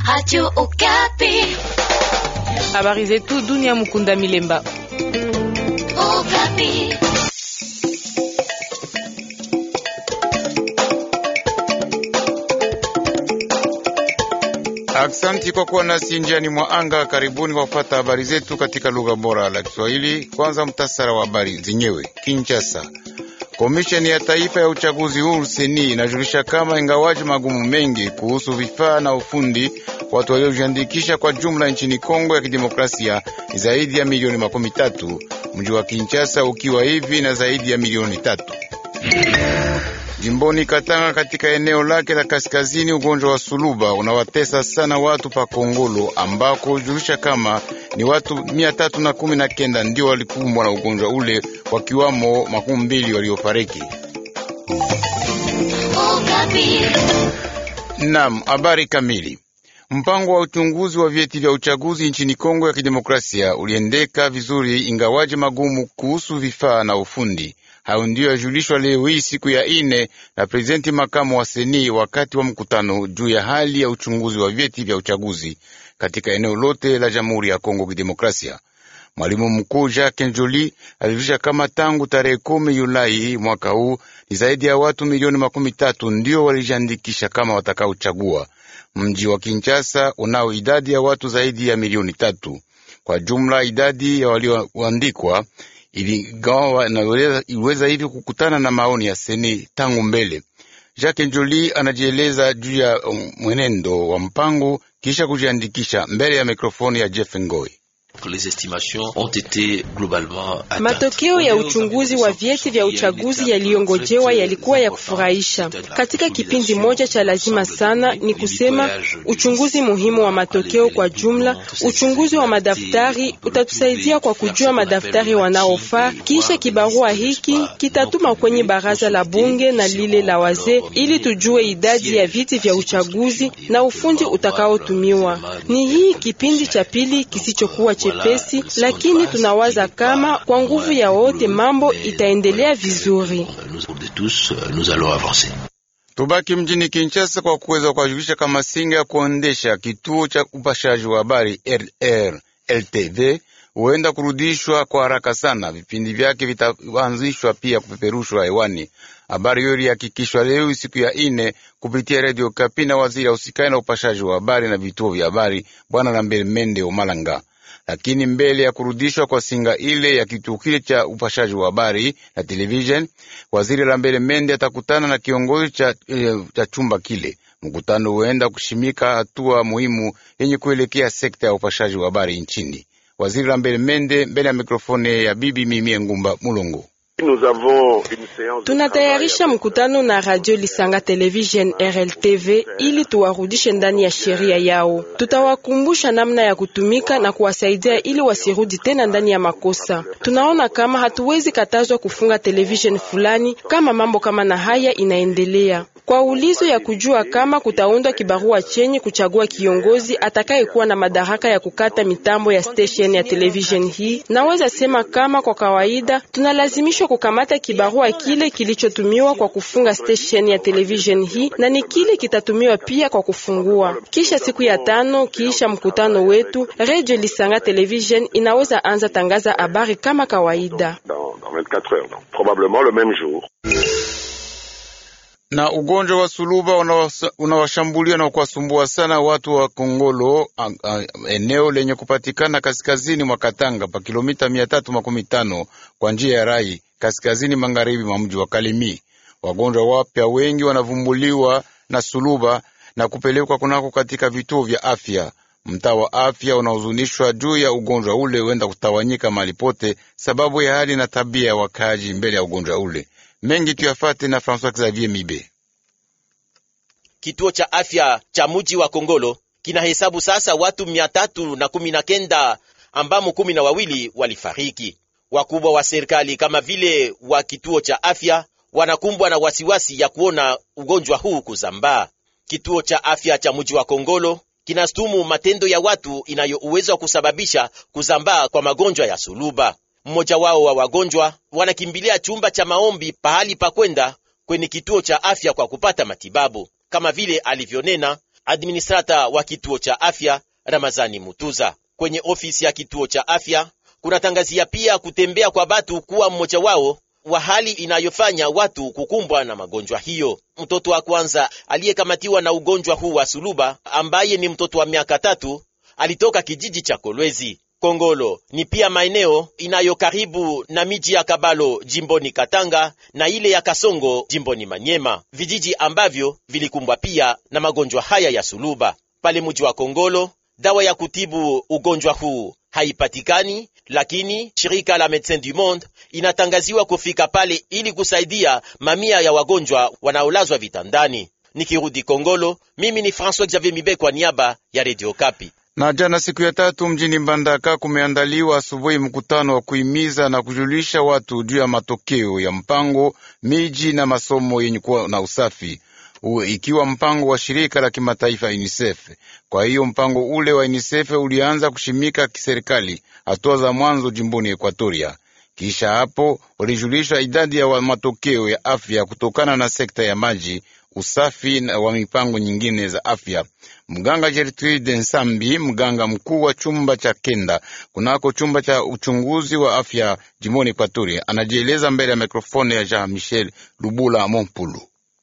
Radio Okapi. Habari zetu Dunia Mukunda Milemba. Okapi. Aksanti kwa kuwa nasi njiani mwa anga. Karibuni kwa kufuata habari zetu katika lugha bora la Kiswahili. Kwanza mtasara wa habari zenyewe. Kinshasa. Komisheni ya Taifa ya Uchaguzi huru seni inajulisha kama ingawaji magumu mengi kuhusu vifaa na ufundi, watu waliojiandikisha kwa jumla nchini Kongo ya Kidemokrasia ni zaidi ya milioni 13, mji wa Kinshasa ukiwa hivi na zaidi ya milioni 3. Jimboni Katanga, katika eneo lake la kaskazini, ugonjwa wa suluba unawatesa sana watu pa Kongolo, ambako hujulisha kama ni watu 319 ndio walikumbwa na ugonjwa ule, wakiwamo 20 waliofariki. Naam, habari kamili. Mpango wa uchunguzi wa vyeti vya uchaguzi nchini Kongo ya Kidemokrasia uliendeka vizuri, ingawaje magumu kuhusu vifaa na ufundi. Hayo ndio yajulishwa leo hii siku ya ine na prezidenti makamu wa seni wakati wa mkutano juu ya hali ya uchunguzi wa vyeti vya uchaguzi katika eneo lote la Jamhuri ya Kongo Kidemokrasia. Mwalimu mkuu Jacques Njoli alijulisha kama tangu tarehe 10 Julai mwaka huu ni zaidi ya watu milioni 13 ndio walijiandikisha kama watakaochagua. Mji wa Kinshasa unao idadi ya watu zaidi ya milioni 3. Kwa jumla idadi ya walioandikwa iligawa na iweza hivi kukutana na maoni ya seni tangu mbele. Jacques Njoli anajieleza juu ya mwenendo wa mpango kisha kujiandikisha mbele ya mikrofoni ya Jeff Ngoi. Matokeo ya uchunguzi wa vyeti vya uchaguzi yaliongojewa yalikuwa ya kufurahisha. Katika kipindi moja cha lazima sana ni kusema uchunguzi muhimu wa matokeo kwa jumla. Uchunguzi wa madaftari utatusaidia kwa kujua madaftari wanaofaa. Kisha kibarua hiki kitatuma kwenye baraza la bunge na lile la wazee ili tujue idadi ya viti vya uchaguzi na ufundi utakaotumiwa. Ni hii kipindi cha pili kisichokuwa chepesi, lakini tunawaza kama kwa nguvu ya wote mambo itaendelea vizuri. Tubaki mjini Kinshasa kwa kuweza kuwajulisha kama singa ya kuendesha kituo cha upashaji wa habari RLTV huenda kurudishwa kwa haraka sana. Vipindi vyake vitaanzishwa pia kupeperushwa hewani. Habari hiyo ilihakikishwa leo siku ya ine kupitia Radio Okapi na waziri usikai na upashaji wa habari na vituo vya habari Bwana Lambert Mende Omalanga. Lakini mbele ya kurudishwa kwa singa ile ya kituo kile cha upashaji wa habari na television, waziri Lambert Mende atakutana na kiongozi cha chumba kile. Mkutano huenda kushimika hatua muhimu yenye kuelekea sekta ya upashaji wa habari nchini. Waziri Lambert Mende mbele ya mikrofoni ya bibi Mimi Ngumba Mulongo. Tunatayarisha mkutano na Radio Lisanga Television RLTV ili tuwarudishe ndani ya sheria yao. Tutawakumbusha namna ya kutumika na kuwasaidia ili wasirudi tena ndani ya makosa. Tunaona kama hatuwezi katazwa kufunga television fulani kama mambo kama na haya inaendelea. Kwa ulizo ya kujua kama kutaundwa kibarua chenye kuchagua kiongozi atakayekuwa na madaraka ya kukata mitambo ya station ya television hii, naweza sema kama kwa kawaida tunalazimishwa kukamata kibarua kile kilichotumiwa kwa kufunga station ya television hii na ni kile kitatumiwa pia kwa kufungua. Kisha siku ya 5 kisha mkutano wetu, Radio Lisanga Television inaweza anza tangaza habari kama kawaida. Na ugonjwa wa suluba unawashambulia na kuwasumbua sana watu wa Kongolo, eneo lenye kupatikana kaskazini mwa Katanga pa kilomita 315 kwa njia ya rai kaskazini magharibi mwa mji wa Kalemi. Wagonjwa wapya wengi wanavumbuliwa na suluba na kupelekwa kunako katika vituo vya afya. Mtaa wa afya unahuzunishwa juu ya ugonjwa ule huenda kutawanyika mahali pote sababu ya hali na tabia ya wakaji mbele ya ugonjwa ule. Mengi tuyafate na François Xavier Mibe. Kituo cha afya cha mji wa Kongolo kinahesabu sasa watu 319 ambamo 12 walifariki. Wakubwa wa serikali kama vile wa kituo cha afya wanakumbwa na wasiwasi ya kuona ugonjwa huu kuzambaa. Kituo cha afya cha mji wa Kongolo kinastumu matendo ya watu inayo uwezo wa kusababisha kuzambaa kwa magonjwa ya suluba. Mmoja wao wa wagonjwa wanakimbilia chumba cha maombi pahali pa kwenda kwenye kituo cha afya kwa kupata matibabu. Kama vile alivyonena administrata wa kituo cha afya Ramazani Mutuza. Kwenye ofisi ya kituo cha afya kunatangazia pia kutembea kwa batu kuwa mmoja wao wa hali inayofanya watu kukumbwa na magonjwa hiyo. Mtoto wa kwanza aliyekamatiwa na ugonjwa huu wa suluba, ambaye ni mtoto wa miaka 3, alitoka kijiji cha Kolwezi. Kongolo ni pia maeneo inayokaribu na miji ya Kabalo jimboni Katanga na ile ya Kasongo jimboni Manyema, vijiji ambavyo vilikumbwa pia na magonjwa haya ya suluba. Pale mji wa Kongolo, dawa ya kutibu ugonjwa huu haipatikani, lakini shirika la Médecins du Monde inatangaziwa kufika pale ili kusaidia mamia ya wagonjwa wanaolazwa vitandani. Nikirudi Kongolo, mimi ni François Xavier Mibe kwa niaba ya Radio Kapi. Na jana siku ya 3 mjini Mbandaka kumeandaliwa asubuhi mkutano wa kuhimiza na kujulisha watu juu ya matokeo ya mpango miji na masomo yenye kuwa na usafi, ikiwa mpango wa shirika la kimataifa UNICEF. Kwa hiyo mpango ule wa UNICEF ulianza kushimika kiserikali hatua za mwanzo jimboni Ekwatoria. Kisha hapo walijulisha idadi ya matokeo ya afya kutokana na sekta ya maji, usafi na wa mipango nyingine za afya. Mganga Gertrude Nsambi, mganga mkuu wa chumba cha kenda kunako chumba cha uchunguzi wa afya jimboni Ekwatoria, anajieleza mbele ya mikrofoni ya Jean Michel Lubula Mompulu.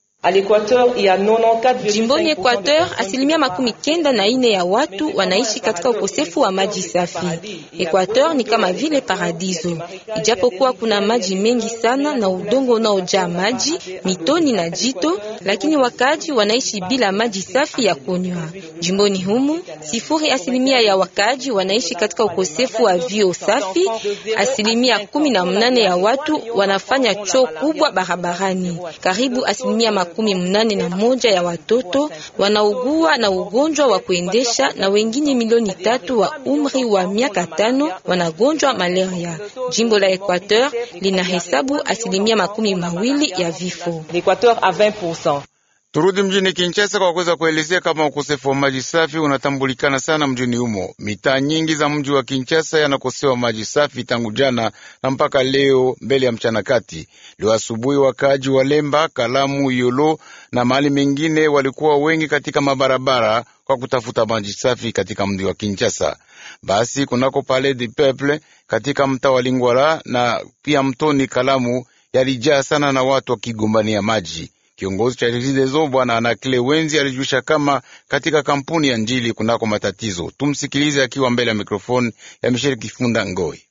Jimboni Equateur, 94% ya watu wanaishi katika ukosefu wa maji safi. Equateur ni kama vile paradiso. Ijapokuwa kuna maji mengi sana na udongo unaojaa maji, mitoni na jito, lakini wakaji wanaishi bila maji safi ya kunywa. Jimboni humu, 0% ya wakaji wanaishi katika ukosefu wa vyoo safi. 18% ya watu wanafanya choo kubwa barabarani. Karibu 81% ya watoto wanaugua na ugonjwa wa kuendesha, na wengine milioni 3 wa umri wa miaka 5 wanagonjwa malaria. Jimbo la Equateur linahesabu 20% ya vifo. L'Equateur a 20%. Turudi mjini Kinshasa kwa kuweza kuelezea kama ukosefu wa maji safi unatambulikana sana mjini humo. Mitaa nyingi za mji wa Kinshasa yanakosewa maji safi tangu jana na mpaka leo mbele ya mchana kati. Leo asubuhi wakaji wa Lemba, Kalamu, Yolo na mahali mengine walikuwa wengi katika mabarabara kwa kutafuta maji safi katika mji wa Kinshasa. Basi kunako Palais du Peuple katika mtaa wa Lingwala na pia mtoni Kalamu yalijaa sana na watu wakigombania maji. Kiongozi cha Regideso Bwana Anakile Wenzi alijulisha kama katika kampuni ya Njili kunako matatizo. Tumsikilize akiwa mbele ya mikrofoni ya Michel Kifunda Ngoi.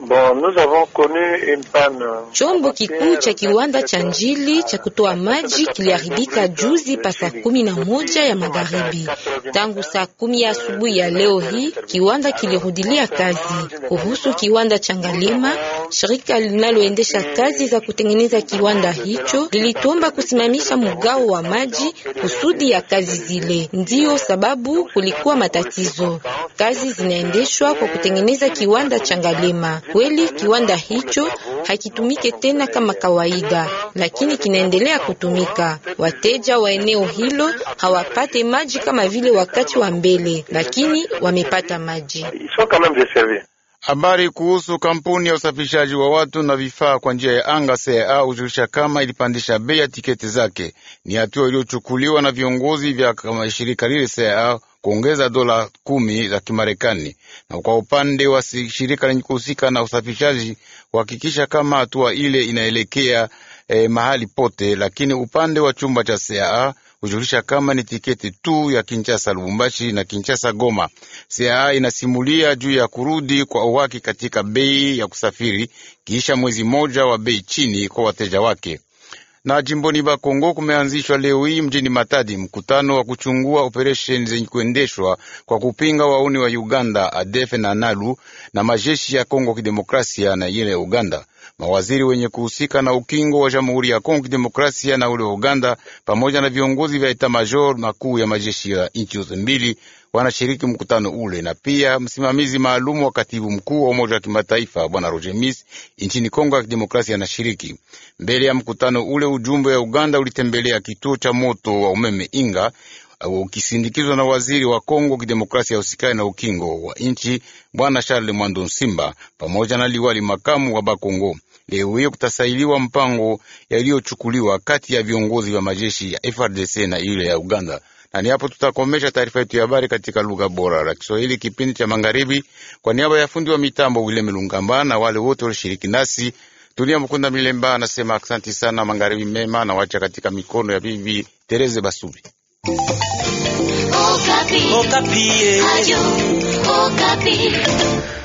Chombo kikuu cha kiwanda cha Njili cha kutoa maji kiliharibika juzi pa saa 11 ya magharibi. Tangu saa 10 ya asubuhi ya leo hii kiwanda kilirudilia kazi. Kuhusu kiwanda cha Ngalema, shirika linaloendesha kazi za kutengeneza kiwanda hicho lilitomba kusimamisha mgao wa maji kusudi ya kazi zile. Ndiyo sababu kulikuwa matatizo. Kazi zinaendeshwa kwa kutengeneza kiwanda cha Ngalema. Kweli kiwanda hicho hakitumike tena kama kawaida, lakini kinaendelea kutumika. Wateja wa eneo hilo hawapate maji kama vile wakati wa mbele, lakini wamepata maji. Habari kuhusu kampuni ya usafirishaji wa watu na vifaa kwa njia ya anga CAA hujulisha kama ilipandisha bei ya tiketi zake. Ni hatua iliyochukuliwa na viongozi vya shirika lile CAA kuongeza dola 10 za Kimarekani. Na kwa upande wa shirika lenye kuhusika na usafirishaji kuhakikisha kama hatua ile inaelekea mahali pote, lakini upande wa chumba cha CAA hujulisha kama ni tiketi tu ya Kinshasa Lubumbashi na Kinshasa Goma. CAA inasimulia juu ya kurudi kwa uhaki katika bei ya kusafiri kisha mwezi moja wa bei chini kwa wateja wake. Na jimboni Bakongo kumeanzishwa leo hii mjini Matadi mkutano wa kuchungua operesheni zenye kuendeshwa kwa kupinga wauni wa Uganda ADF na NALU na majeshi ya Kongo Kidemokrasia na ile Uganda. Mawaziri wenye kuhusika na ukingo wa Jamhuri ya Kongo Kidemokrasia na ule Uganda pamoja na viongozi vya eta major makuu ya majeshi ya nchi zote mbili wanashiriki mkutano ule, na pia msimamizi maalumu wa katibu mkuu wa Umoja wa Kimataifa Bwana Roger Miss nchini Kongo ya Kidemokrasia anashiriki. Mbele ya mkutano ule, ujumbe wa Uganda ulitembelea kituo cha moto wa umeme Inga ukisindikizwa na waziri wa Kongo Kidemokrasia usikai na ukingo wa nchi Bwana Charles Mwando Nsimba pamoja na liwali makamu wa Bakongo. Leo hiyo kutasailiwa mpango yaliyochukuliwa kati ya viongozi wa majeshi ya FRDC na ile ya Uganda. Na ni hapo tutakomesha taarifa yetu ya habari katika lugha bora la Kiswahili kipindi cha magharibi. Kwa niaba ya fundi wa mitambo Wileme Lungamba na wale wote walishiriki nasi, Dunia Mukunda Milemba anasema asante sana, magharibi mema, na wacha katika mikono ya bibi Tereze Basubi. Okapi. Okapi.